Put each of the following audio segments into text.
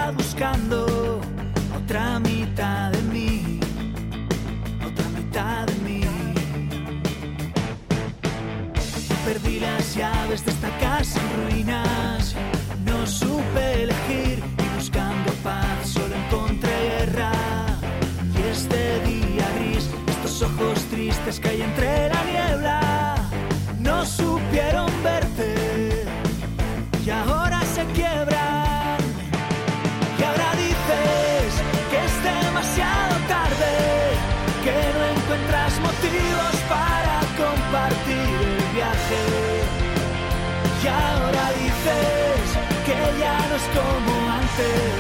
soledad buscando otra mitad de mí, otra mitad de mí. Perdí las llaves de esta casa en ruinas, no supe elegir y buscando paz solo encontré guerra. Y este día gris, estos ojos tristes que hay entre la niebla, no supieron verte y ahora se quiebran. Y ahora dices que es demasiado tarde, que no encuentras motivos para compartir el viaje. Y ahora dices que ya no es como antes,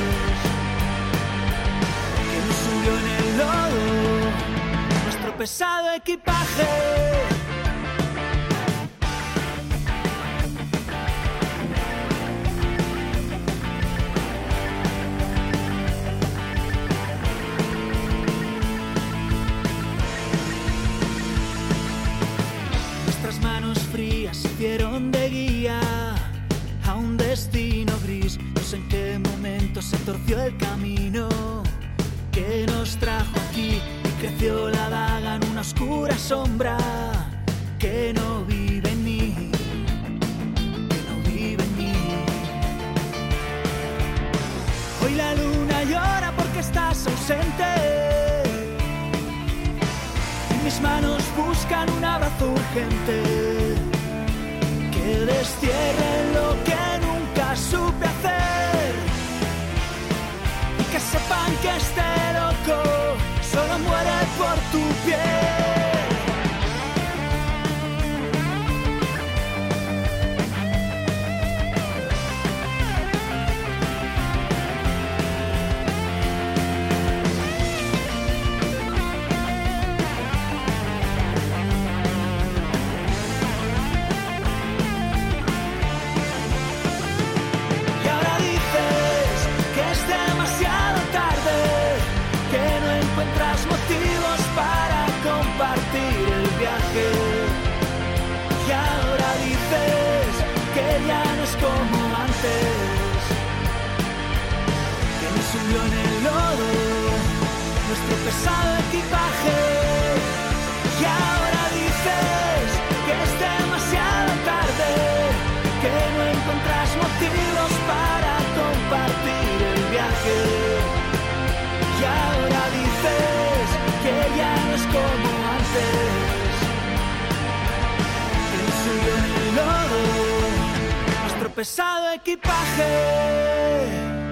que nos subió en el lodo nuestro pesado equipaje. Sirvieron de guía a un destino gris. No sé en qué momento se torció el camino que nos trajo aquí y creció la daga en una oscura sombra que no vive en mí, que no vive en mí. Hoy la luna llora porque estás ausente y mis manos buscan un abrazo urgente que destierre lo que nunca supe hacer y que sepan que este loco solo muere por tu piel. Motivos para compartir el viaje. Y ahora dices que ya no es como antes, que nos subió en el lodo nuestro pesado equipaje. Y ahora dices que es demasiado tarde, que no encuentras motivos para compartir el viaje. Y ahora dices que ya no es como antes, que nos subió en el lodo nuestro pesado equipaje.